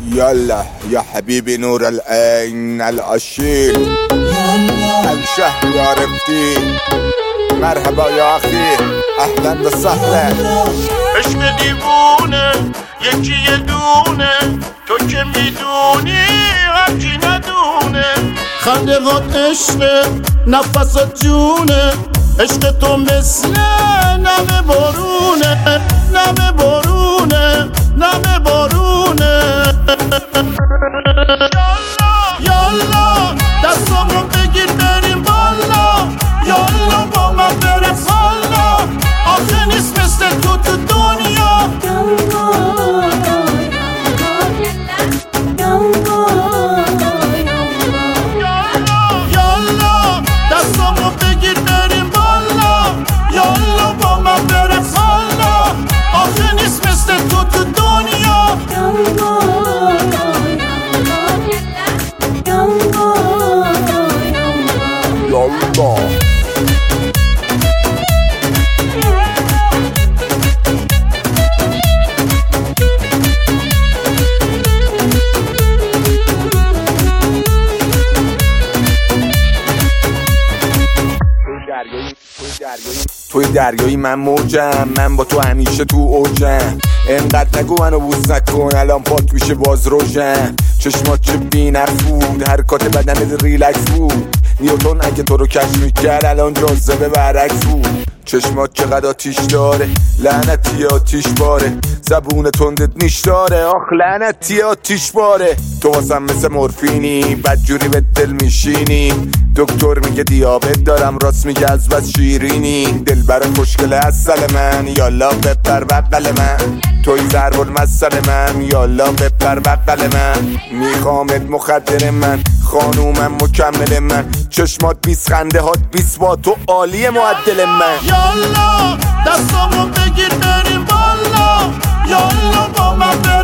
يلا يا حبيبي نور العين الأشيل الشهر يا رفتي مرحبا يا أخي أهلا وسهلا عشق دیوونه یکی یه دونه تو که میدونی هرچی ندونه خنده هات عشق نفست جونه عشق تو مثل نم بارونه نم بارونه نم بارونه یالا دستامو بگیر بریم بالا یالا با من بریم بالا آخه نیست مثل تو دنیا یالا دستامو بگیر بریم بالا یالا با من بریم بالا آخه نیست مثل تو دنیا يلا توی دریایی من موجم من با تو همیشه تو اوجم انقدر نگو منو بوس نکن الان پاک میشه باز روشن چشمات چه بی‌نقص بود حرکات بدنت ریلکس بود نیوتن اگه تو رو کشف میکرد الان جاذبه برعکس بود چشمات چقدر آتیش داره لعنتی آتیش باره زبون تندت نیش داره آخ لعنتی آتیش باره تو واسم مثل مورفینی بدجوری به دل میشینی دکتر میگه دیابت دارم راست میگه از بس شیرینی دلبر خوشگل اصل من یالا بپر بغل من توی ضرب المثل من یالا بپر بغل من میخوامت مخدر من خانومم مکمل من چشمات بیس خنده هات بیس با تو عالی معدل من یالا دستامو بگیر بریم بالا یالا با من